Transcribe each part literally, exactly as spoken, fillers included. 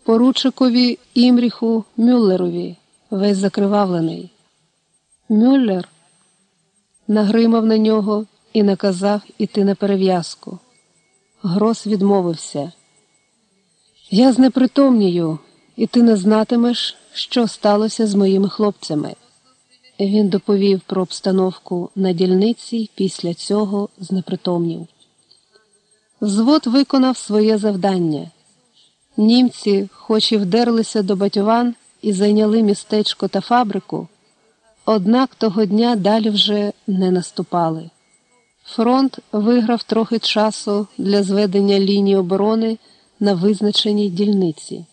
поручикові Імріху Мюллерові, весь закривавлений. Мюллер нагримав на нього і наказав іти на перев'язку. Грос відмовився. «Я знепритомнію, і ти не знатимеш, що сталося з моїми хлопцями». Він доповів про обстановку на дільниці й після цього знепритомнів. Взвод виконав своє завдання. Німці, хоч і вдерлися до Батьован і зайняли містечко та фабрику, однак того дня далі вже не наступали. Фронт виграв трохи часу для зведення лінії оборони на визначеній дільниці.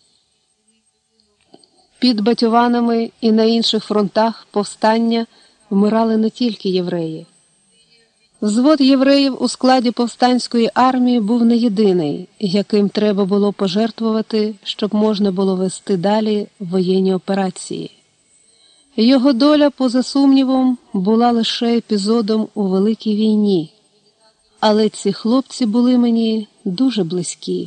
Під Батьованами і на інших фронтах повстання вмирали не тільки євреї. Взвод євреїв у складі повстанської армії був не єдиний, яким треба було пожертвувати, щоб можна було вести далі воєнні операції. Його доля, поза сумнівом, була лише епізодом у Великій війні, але ці хлопці були мені дуже близькі.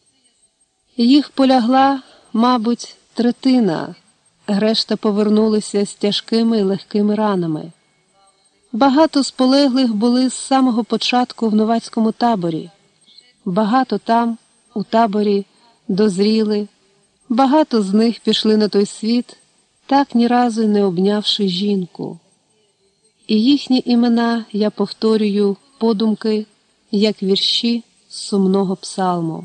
Їх полягла, мабуть, третина, решта повернулися з тяжкими і легкими ранами. Багато з полеглих були з самого початку в новацькому таборі. Багато там, у таборі, дозріли, багато з них пішли на той світ, так ні разу не обнявши жінку. І їхні імена я повторюю подумки, як вірші з сумного псалму.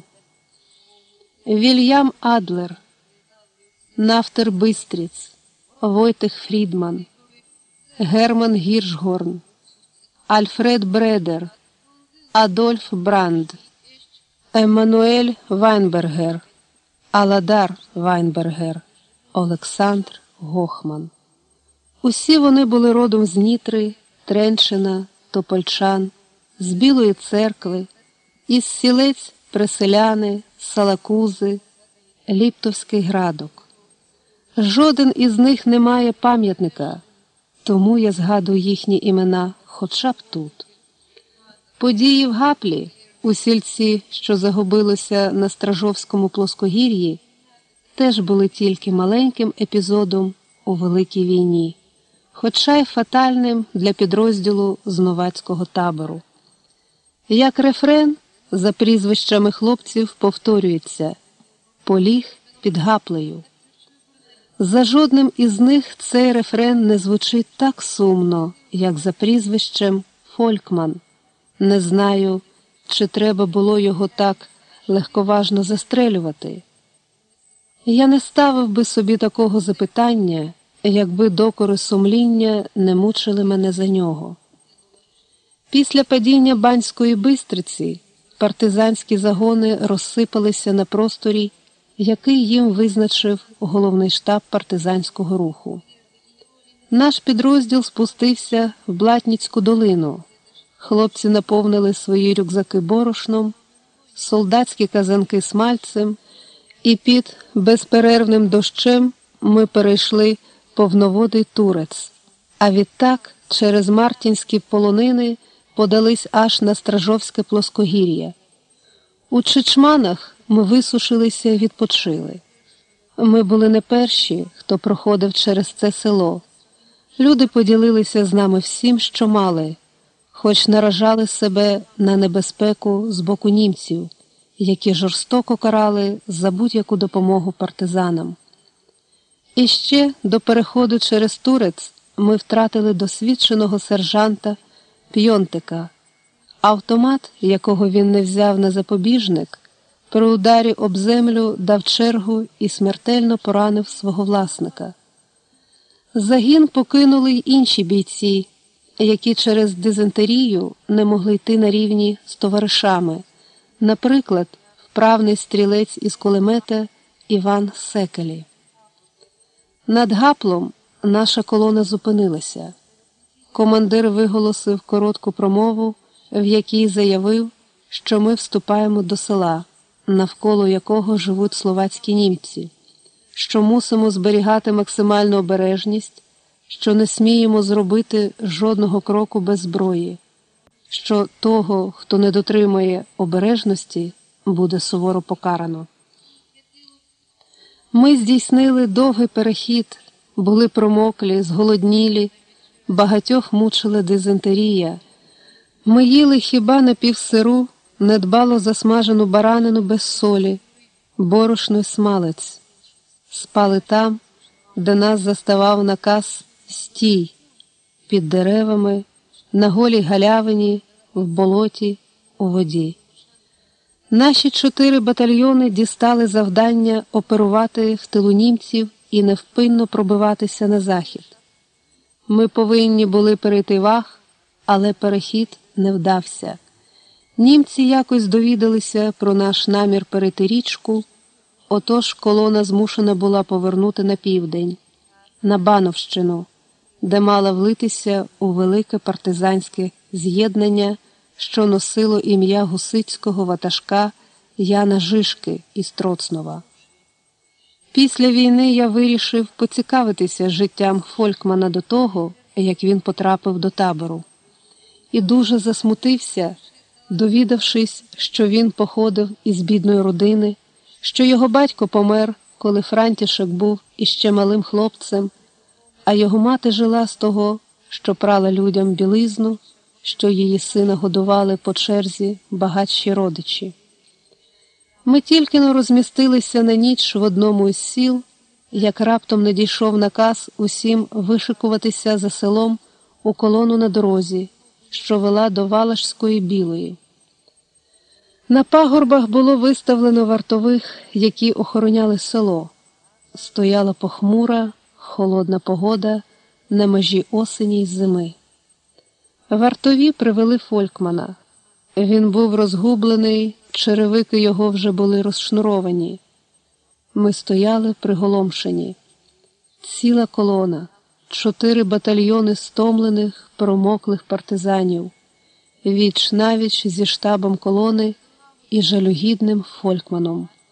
Вільям Адлер, Нафтер Бистріц, Войтех Фрідман, Герман Гіршгорн, Альфред Бредер, Адольф Бранд, Еммануель Вайнбергер, Аладар Вайнбергер, Олександр Гохман. Усі вони були родом з Нітри, Тренчина, Топольчан, з Білої церкви, із Сілець Преселяни, Салакузи, Ліптовський Градок. Жоден із них не має пам'ятника, тому я згадую їхні імена хоча б тут. Події в Гаплі, у сільці, що загубилося на Стражовському плоскогір'ї, теж були тільки маленьким епізодом у Великій війні, хоча й фатальним для підрозділу з новацького табору. Як рефрен за прізвищами хлопців повторюється «Поліг під Гаплею». За жодним із них цей рефрен не звучить так сумно, як за прізвищем Фолькман. Не знаю, чи треба було його так легковажно застрелювати. Я не ставив би собі такого запитання, якби докори сумління не мучили мене за нього. Після падіння Банської Бистриці партизанські загони розсипалися на просторі, який їм визначив головний штаб партизанського руху. Наш підрозділ спустився в Блатніцьку долину. Хлопці наповнили свої рюкзаки борошном, солдатські казанки смальцем, і під безперервним дощем ми перейшли повноводий Турець, а відтак через Мартінські полонини подались аж на Стражовське плоскогір'я. У Чичманах ми висушилися і відпочили. Ми були не перші, хто проходив через це село. Люди поділилися з нами всім, що мали, хоч наражали себе на небезпеку з боку німців, які жорстоко карали за будь-яку допомогу партизанам. І ще до переходу через Турець ми втратили досвідченого сержанта Пйонтика. Автомат, якого він не взяв на запобіжник, при ударі об землю дав чергу і смертельно поранив свого власника. Загін покинули й інші бійці, які через дизентерію не могли йти на рівні з товаришами, наприклад, вправний стрілець із кулемета Іван Секелі. Над Гаплом наша колона зупинилася. Командир виголосив коротку промову, в якій заявив, що ми вступаємо до села, навколо якого живуть словацькі німці, що мусимо зберігати максимальну обережність, що не сміємо зробити жодного кроку без зброї, що того, хто не дотримує обережності, буде суворо покарано. Ми здійснили довгий перехід, були промоклі, зголоднілі, багатьох мучила дизентерія. Ми їли хіба напівсиру, недбало засмажену баранину без солі, борошно й смалець. Спали там, де нас заставав наказ «Стій!» під деревами, на голій галявині, в болоті, у воді. Наші чотири батальйони дістали завдання оперувати в тилу німців і невпинно пробиватися на захід. Ми повинні були перейти Ваг, але перехід не вдався. Німці якось довідалися про наш намір перейти річку, отож колона змушена була повернути на південь, на Бановщину, де мала влитися у велике партизанське з'єднання, що носило ім'я гусицького ватажка Яна Жишки із Троцнова. Після війни я вирішив поцікавитися життям Фолькмана до того, як він потрапив до табору. І дуже засмутився, довідавшись, що він походив із бідної родини, що його батько помер, коли Франтішек був іще малим хлопцем, а його мати жила з того, що прала людям білизну, що її сина годували по черзі багатші родичі. Ми тільки-но розмістилися на ніч в одному із сіл, як раптом надійшов наказ усім вишикуватися за селом у колону на дорозі, що вела до Валашської Білої. На пагорбах було виставлено вартових, які охороняли село. Стояла похмура, холодна погода на межі осені й зими. Вартові привели Фолькмана. Він був розгублений, черевики його вже були розшнуровані. Ми стояли приголомшені. Ціла колона, чотири батальйони стомлених, промоклих партизанів, віч навіч зі штабом колони і жалюгідним Фолькманом.